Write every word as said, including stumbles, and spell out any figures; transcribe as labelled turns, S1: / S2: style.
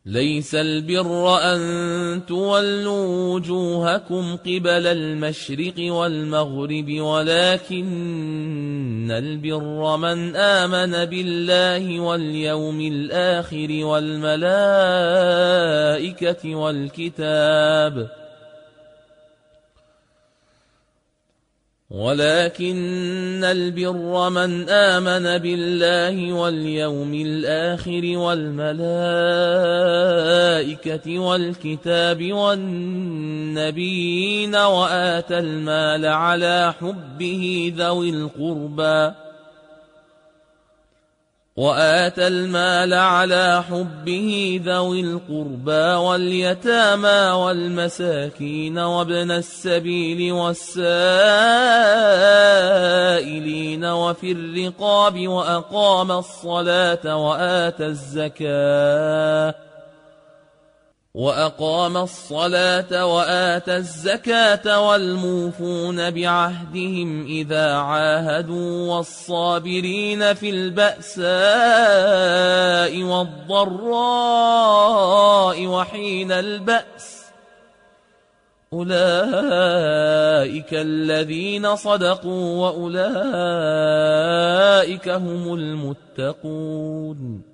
S1: ليس البر أن تولوا وجوهكم قبل المشرق والمغرب ولكن البر من آمن بالله واليوم الآخر والملائكة والكتاب ولكن البر من آمن بالله واليوم الآخر والملائكة والكتاب والنبيين وآتى المال على حبه ذوي القربى وآتى المال على حبه ذوي القربى واليتامى والمساكين وابن السبيل والسائلين وفي الرقاب وأقام الصلاة وآتى الزكاة وأقام الصلاة وآتى الزكاة والموفون بعهدهم إذا عاهدوا والصابرين في البأساء والضراء وحين البأس أولئك الذين صدقوا وأولئك هم المتقون